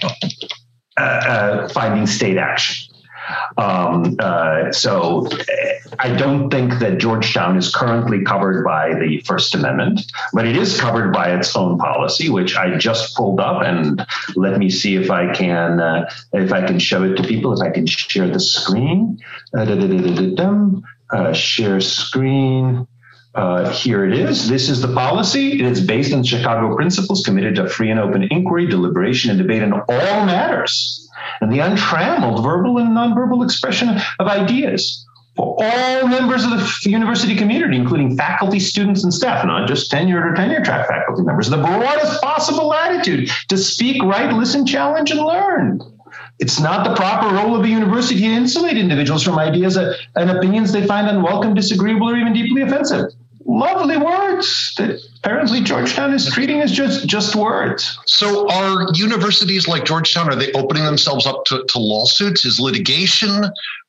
uh, uh, finding state action. Um, uh, so I don't think that Georgetown is currently covered by the First Amendment, but it is covered by its own policy, which I just pulled up, and let me see if I can uh, if I can show it to people. If I can share the screen, uh, da, da, da, da, da, dum, uh, share screen. Uh, here it is. This is the policy. It is based on Chicago principles committed to free and open inquiry, deliberation, and debate in all matters, and the untrammeled verbal and nonverbal expression of ideas for all members of the university community, including faculty, students, and staff, not just tenured or tenure track faculty members, the broadest possible latitude to speak, write, listen, challenge, and learn. It's not the proper role of a university to insulate individuals from ideas and opinions they find unwelcome, disagreeable, or even deeply offensive. Lovely words that apparently Georgetown is treating as just, just words. So are universities like Georgetown, are they opening themselves up to, to lawsuits? Is litigation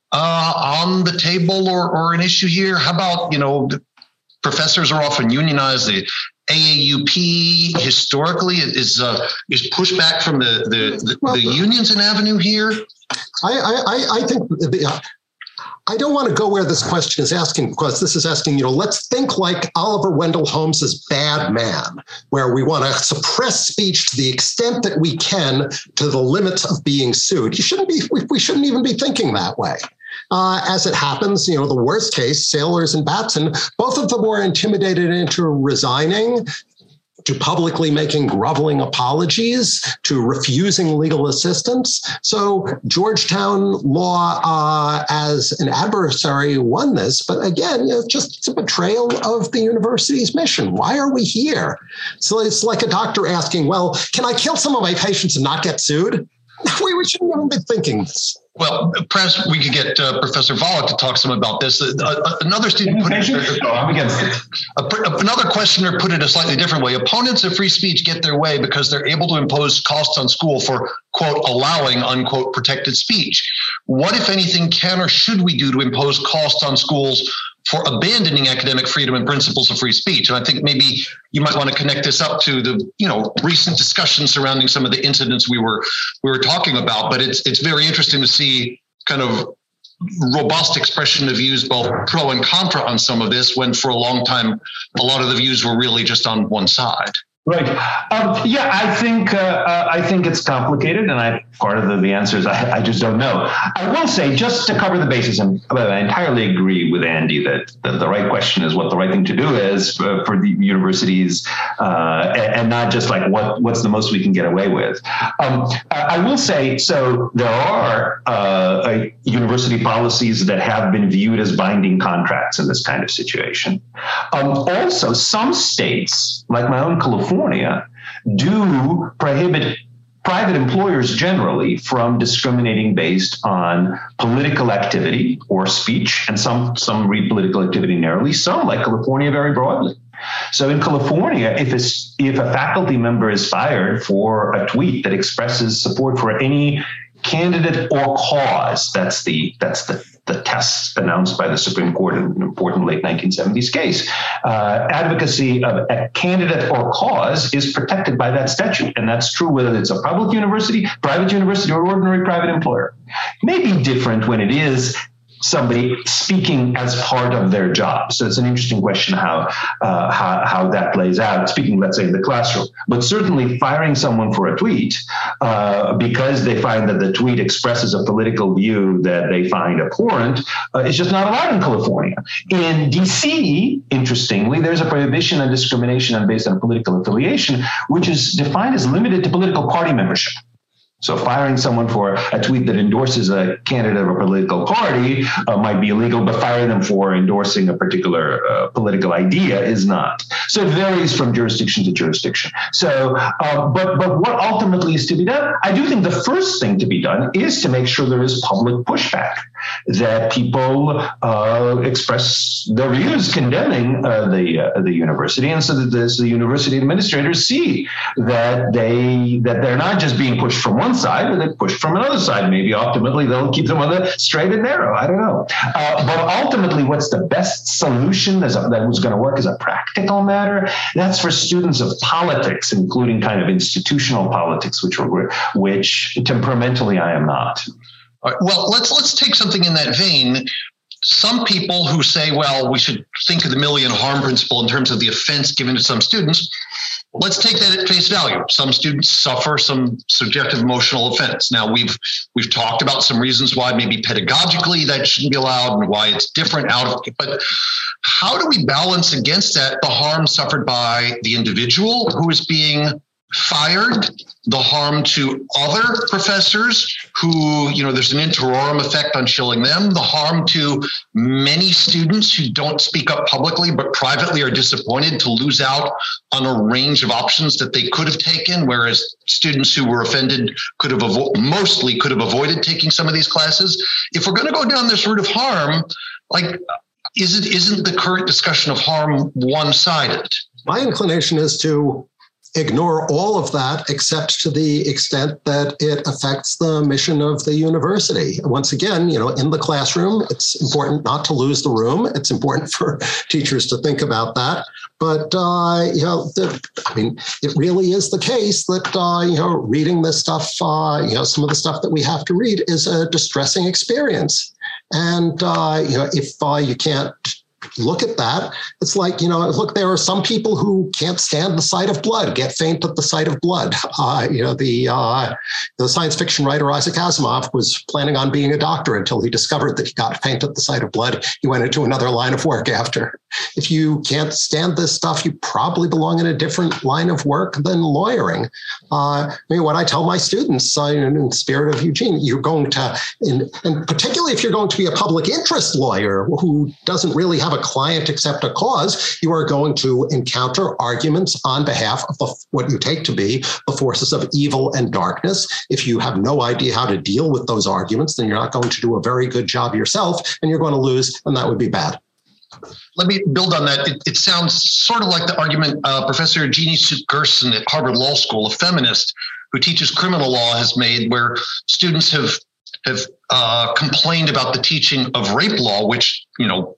uh, on the table or, or an issue here? How about, you know, professors are often unionized. The A A U P historically is uh, is pushback from the, the, the, well, the unions an avenue here? I, I, I think the, uh, I don't want to go where this question is asking, because this is asking, you know, let's think like Oliver Wendell Holmes's Bad Man, where we want to suppress speech to the extent that we can to the limits of being sued. You shouldn't be, we, we shouldn't even be thinking that way. Uh, as it happens, you know, the worst case, Sailors and Batson, both of them were intimidated into resigning, to publicly making groveling apologies, to refusing legal assistance. So Georgetown law uh, as an adversary won this, but again, you know, just it's a betrayal of the university's mission. Why are we here? So it's like a doctor asking, well, can I kill some of my patients and not get sued? we, we shouldn't even be thinking this. Well, perhaps we could get uh, Professor Volokh to talk some about this. Uh, uh, another student put it, uh, oh, I'm against it. Uh, another questioner put it a slightly different way. Opponents of free speech get their way because they're able to impose costs on school for, quote, allowing, unquote, protected speech. What, if anything, can or should we do to impose costs on schools for abandoning academic freedom and principles of free speech? And I think maybe you might want to connect this up to the, you know, recent discussion surrounding some of the incidents we were we were talking about. But it's it's very interesting to see kind of robust expression of views, both pro and contra on some of this, when for a long time a lot of the views were really just on one side. Right. Um, yeah, I think uh, uh, I think it's complicated, and I part of the, the answer is I, I just don't know. I will say, just to cover the basis, and I entirely agree with Andy that, that the right question is what the right thing to do is for, for the universities, uh, and, and not just like what what's the most we can get away with. Um, I, I will say, so there are uh, uh, university policies that have been viewed as binding contracts in this kind of situation. Um, also, some states, like my own California, do prohibit private employers generally from discriminating based on political activity or speech, and some some read political activity narrowly, some, like California, very broadly. So in California, if a, if a faculty member is fired for a tweet that expresses support for any candidate or cause, that's the that's the the test announced by the Supreme Court in an important late nineteen seventies case, uh, advocacy of a candidate or cause is protected by that statute. And that's true whether it's a public university, private university, or ordinary private employer. It may be different when it is somebody speaking as part of their job. So it's an interesting question how, uh, how how that plays out, speaking, let's say, in the classroom. But certainly firing someone for a tweet uh, because they find that the tweet expresses a political view that they find abhorrent uh, is just not allowed in California. In D C, interestingly, there's a prohibition on discrimination on based on political affiliation, which is defined as limited to political party membership. So firing someone for a tweet that endorses a candidate of a political party uh, might be illegal, but firing them for endorsing a particular uh, political idea is not. So it varies from jurisdiction to jurisdiction. So, uh, but but what ultimately is to be done? I do think the first thing to be done is to make sure there is public pushback, that people uh, express their views condemning uh, the uh, the university, and so that the, so the university administrators see that they that they're not just being pushed from one side, but they're pushed from another side. Maybe ultimately they'll keep them on the straight and narrow. I don't know. Uh, but ultimately, what's the best solution that was going to work as a practical matter? That's for students of politics, including kind of institutional politics, which were, which temperamentally I am not. All right, well, let's let's take something in that vein. Some people who say, well, we should think of the million harm principle in terms of the offense given to some students. Let's take that at face value. Some students suffer some subjective emotional offense. Now, we've we've talked about some reasons why maybe pedagogically that shouldn't be allowed and why it's different out of it. But how do we balance against that the harm suffered by the individual who is being fired, the harm to other professors who, you know, there's an interim effect on chilling them, the harm to many students who don't speak up publicly but privately are disappointed to lose out on a range of options that they could have taken, whereas students who were offended could have avo- mostly could have avoided taking some of these classes. If we're going to go down this route of harm, like, is it, isn't the current discussion of harm one-sided? My inclination is to ignore all of that, except to the extent that it affects the mission of the university. Once again, you know, in the classroom, it's important not to lose the room. It's important for teachers to think about that. But, uh, you know, the, I mean, it really is the case that, uh, you know, reading this stuff, uh, you know, some of the stuff that we have to read is a distressing experience. And, uh, you know, if uh, you can't look at that, it's like, you know, look, there are some people who can't stand the sight of blood, get faint at the sight of blood. Uh, you know, the uh, the science fiction writer Isaac Asimov was planning on being a doctor until he discovered that he got faint at the sight of blood. He went into another line of work after. If you can't stand this stuff, you probably belong in a different line of work than lawyering. Uh, I mean, what I tell my students, uh, in the spirit of Eugene, you're going to, in, and particularly if you're going to be a public interest lawyer who doesn't really have a client except a cause, you are going to encounter arguments on behalf of the, what you take to be the forces of evil and darkness. If you have no idea how to deal with those arguments, then you're not going to do a very good job yourself, and you're going to lose, and that would be bad. Let me build on that. It, it sounds sort of like the argument uh, Professor Jeannie Suk Gerson at Harvard Law School, a feminist who teaches criminal law, has made, where students have have uh, complained about the teaching of rape law, which, you know,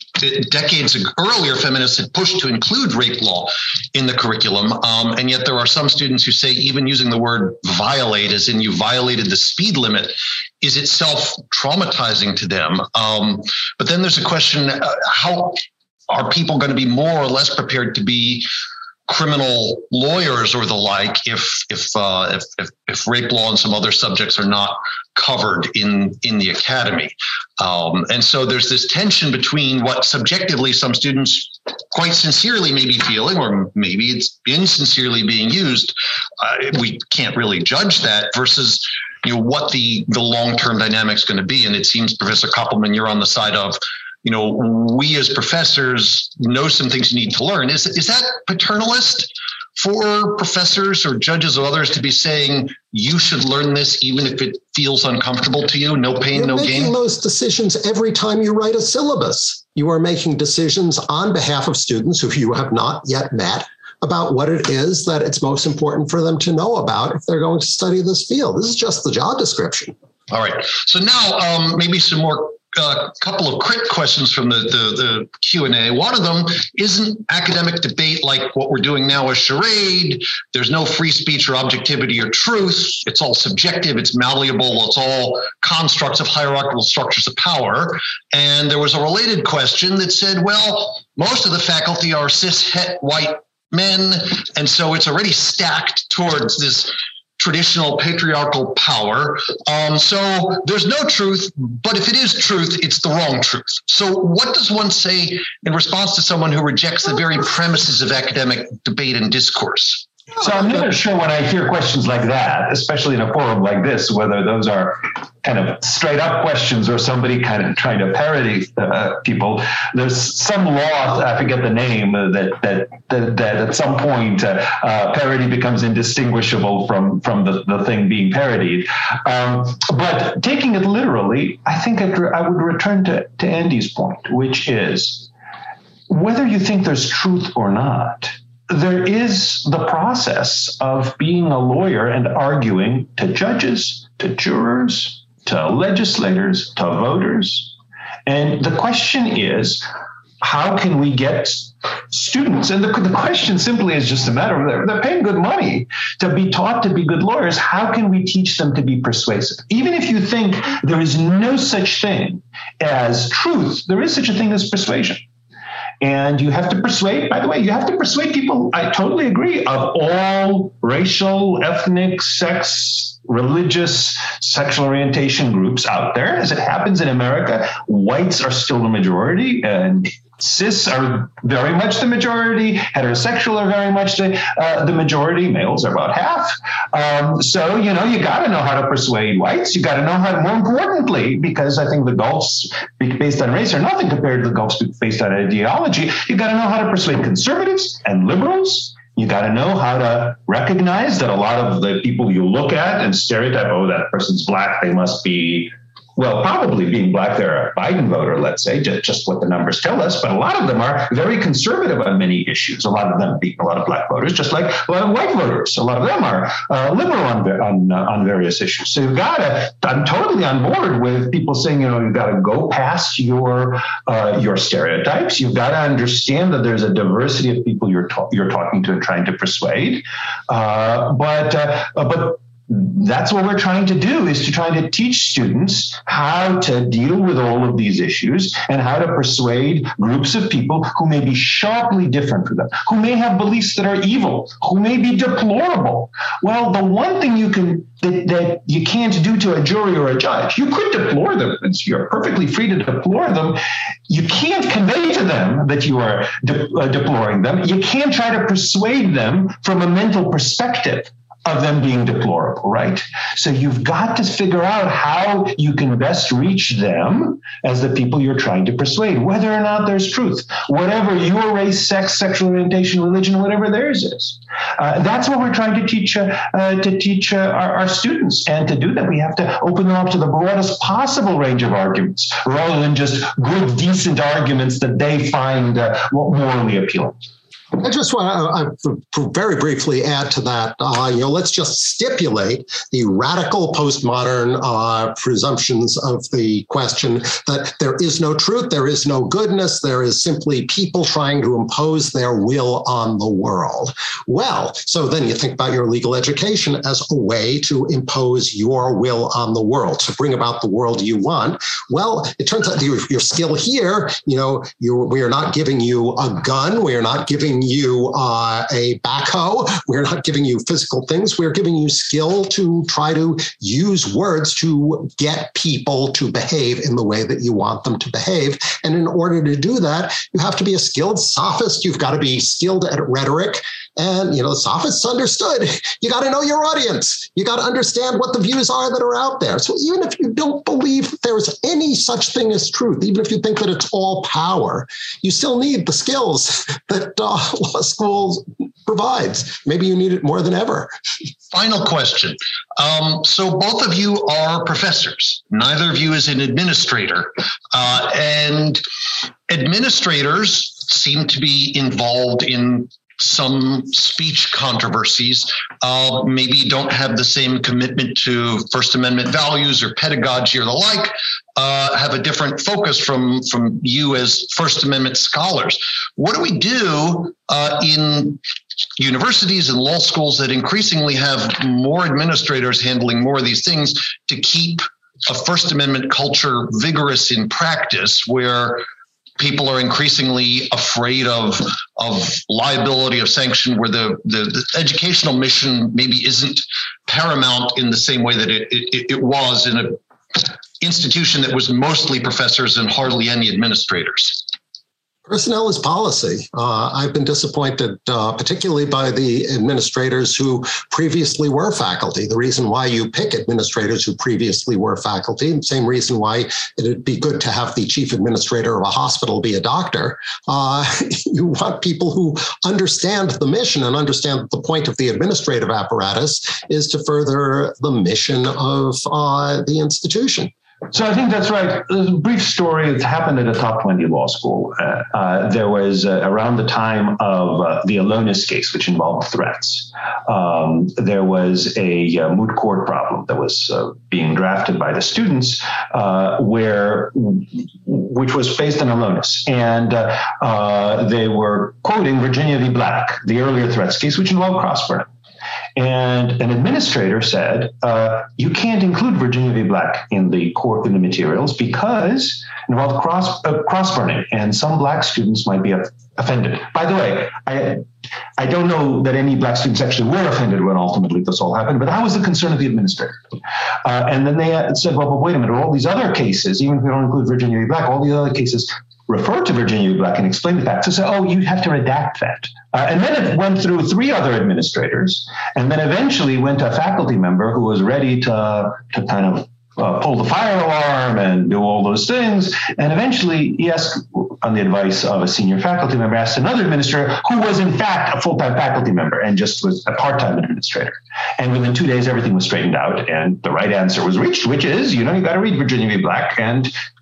decades earlier, feminists had pushed to include rape law in the curriculum. Um, and yet there are some students who say even using the word violate, as in you violated the speed limit, is itself traumatizing to them. Um, but then there's a question, uh, how are people going to be more or less prepared to be criminal lawyers or the like if if, uh, if if if rape law and some other subjects are not covered in in the academy, um, and so there's this tension between what subjectively some students quite sincerely may be feeling, or maybe it's insincerely being used. Uh, we can't really judge that versus, you know, what the the long-term dynamic is going to be. And it seems, Professor Koppelman, you're on the side of, you know, we as professors know some things you need to learn. Is is that paternalist for professors or judges or others to be saying you should learn this even if it feels uncomfortable to you? No pain, You're no gain. You're making those decisions every time you write a syllabus. You are making decisions on behalf of students who you have not yet met about what it is that it's most important for them to know about if they're going to study this field. This is just the job description. All right. So now um, maybe some more a uh, couple of quick questions from the, the, the Q and A. One of them, isn't academic debate like what we're doing now a charade? There's no free speech or objectivity or truth. It's all subjective. It's malleable. It's all constructs of hierarchical structures of power. And there was a related question that said, well, most of the faculty are cis het white men, and so it's already stacked towards this traditional patriarchal power. Um, so there's no truth, but if it is truth, it's the wrong truth. So what does one say in response to someone who rejects the very premises of academic debate and discourse? So I'm never sure when I hear questions like that, especially in a forum like this, whether those are kind of straight up questions or somebody kind of trying to parody uh, people. There's some law, I forget the name, uh, that, that that that at some point uh, uh, parody becomes indistinguishable from from the, the thing being parodied. Um, but taking it literally, I think I'd re- I would return to, to Andy's point, which is whether you think there's truth or not, there is the process of being a lawyer and arguing to judges, to jurors, to legislators, to voters. And the question is, how can we get students? And the, the question simply is just a matter of they're, they're paying good money to be taught to be good lawyers. How can we teach them to be persuasive? Even if you think there is no such thing as truth, there is such a thing as persuasion. And you have to persuade, by the way, you have to persuade people, I totally agree, of all racial, ethnic, sex, religious, sexual orientation groups out there. As it happens in America, whites are still the majority, and cis are very much the majority, heterosexual are very much the, uh, the majority, males are about half. Um, so, you know, you got to know how to persuade whites. You got to know how to, more importantly, because I think the Gulfs based on race are nothing compared to the Gulfs based on ideology, you got to know how to persuade conservatives and liberals. You got to know how to recognize that a lot of the people you look at and stereotype, oh, that person's black, they must be, well, probably being black, they're a Biden voter, let's say, just, just what the numbers tell us. But a lot of them are very conservative on many issues. A lot of them beat a lot of black voters, just like a lot of white voters. A lot of them are uh, liberal on on, uh, on various issues. So you've got to, I'm totally on board with people saying, you know, you've got to go past your uh, your stereotypes. You've got to understand that there's a diversity of people you're ta- you're talking to and trying to persuade. Uh, but uh, but that's what we're trying to do, is to try to teach students how to deal with all of these issues and how to persuade groups of people who may be sharply different from them, who may have beliefs that are evil, who may be deplorable. Well, the one thing you can that, that you can't do to a jury or a judge, you could deplore them. It's, you're perfectly free to deplore them. You can't convey to them that you are de- uh, deploring them. You can't try to persuade them from a mental perspective of them being deplorable, right? So you've got to figure out how you can best reach them as the people you're trying to persuade, whether or not there's truth, whatever your race, sex, sexual orientation, religion, whatever theirs is. Uh, that's what we're trying to teach uh, uh, to teach uh, our, our students. And to do that, we have to open them up to the broadest possible range of arguments, rather than just good, decent arguments that they find uh, morally appealing. I just want to uh, very briefly add to that. Uh, you know, let's just stipulate the radical postmodern uh, presumptions of the question that there is no truth, there is no goodness, there is simply people trying to impose their will on the world. Well, so then you think about your legal education as a way to impose your will on the world, to bring about the world you want. Well, it turns out your, your skill here, you know, you, we are not giving you a gun, we are not giving you uh, a backhoe. We're not giving you physical things. We're giving you skill to try to use words to get people to behave in the way that you want them to behave. And in order to do that, you have to be a skilled sophist. You've got to be skilled at rhetoric. And, you know, the sophists understood. You got to know your audience. You got to understand what the views are that are out there. So even if you don't believe that there's any such thing as truth, even if you think that it's all power, you still need the skills that uh, law school provides. Maybe you need it more than ever. Final question. Um, so both of you are professors. Neither of you is an administrator. Uh, and administrators seem to be involved in some speech controversies, uh, maybe don't have the same commitment to First Amendment values or pedagogy or the like, uh, have a different focus from, from you as First Amendment scholars. What do we do uh, in universities and law schools that increasingly have more administrators handling more of these things to keep a First Amendment culture vigorous in practice, where people are increasingly afraid of, of liability, of sanction, where the, the, the educational mission maybe isn't paramount in the same way that it, it, it was in an institution that was mostly professors and hardly any administrators? Personnel is policy. Uh, I've been disappointed, uh, particularly by the administrators who previously were faculty. The reason why you pick administrators who previously were faculty, the same reason why it'd be good to have the chief administrator of a hospital be a doctor. Uh, you want people who understand the mission and understand that the point of the administrative apparatus is to further the mission of uh, the institution. So I think that's right. There's a brief story that's happened at a top twenty law school. Uh, uh, there was uh, around the time of uh, the Alonis case, which involved threats. Um, there was a uh, moot court problem that was uh, being drafted by the students, uh, where which was based on Alonis, and uh, uh, they were quoting Virginia v. Black, the earlier threats case, which involved cross-burning. And an administrator said, uh, you can't include Virginia v. Black in the court in the materials because it involved cross uh, cross burning, and some Black students might be offended. By the way, I I don't know that any Black students actually were offended when ultimately this all happened, but that was the concern of the administrator. Uh, and then they said, well, but wait a minute, all these other cases, even if we don't include Virginia v. Black, all the other cases refer to Virginia v. Black and explain the facts. So say, oh, you have to redact that. Uh, and then it went through three other administrators, and then eventually went to a faculty member who was ready to, to kind of uh, pull the fire alarm and do all those things. And eventually he asked, on the advice of a senior faculty member, asked another administrator who was in fact a full-time faculty member and just was a part-time administrator. And within two days, everything was straightened out and the right answer was reached, which is, you know, you got to read Virginia v. Black and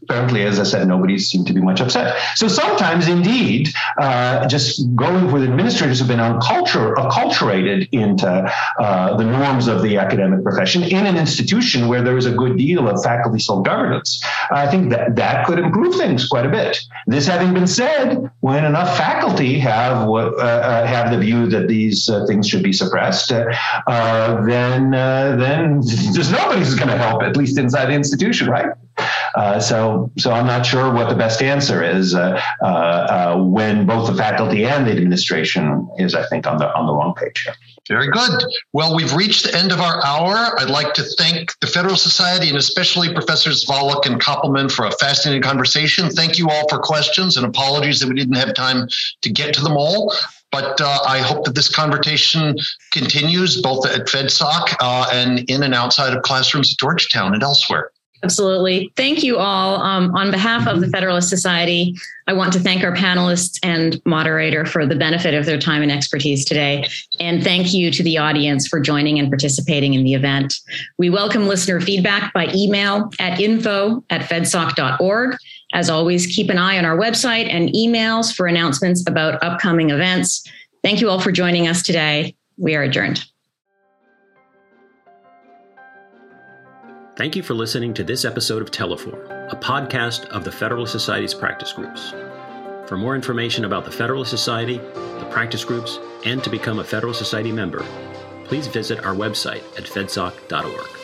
apparently, as I said, nobody seemed to be much upset. So sometimes, indeed, uh, just going with administrators who've been unculture, acculturated into uh, the norms of the academic profession in an institution where there is a good deal of faculty self-governance, I think that that could improve things quite a bit. This having been said, when enough faculty have what, uh, have the view that these uh, things should be suppressed, uh, uh, then uh, then there's nobody who's going to help, at least inside the institution, right? Uh, so, so I'm not sure what the best answer is uh, uh, uh, when both the faculty and the administration is, I think, on the on the wrong page here. Very good. Well, we've reached the end of our hour. I'd like to thank the Federalist Society and especially Professors Volokh and Koppelman for a fascinating conversation. Thank you all for questions, and apologies that we didn't have time to get to them all. But uh, I hope that this conversation continues both at FedSoc uh, and in and outside of classrooms at Georgetown and elsewhere. Absolutely. Thank you all. Um, on behalf of the Federalist Society, I want to thank our panelists and moderator for the benefit of their time and expertise today. And thank you to the audience for joining and participating in the event. We welcome listener feedback by email at info at fedsoc dot org. As always, keep an eye on our website and emails for announcements about upcoming events. Thank you all for joining us today. We are adjourned. Thank you for listening to this episode of Teleforum, a podcast of the Federalist Society's practice groups. For more information about the Federalist Society, the practice groups, and to become a Federalist Society member, please visit our website at fedsoc dot org.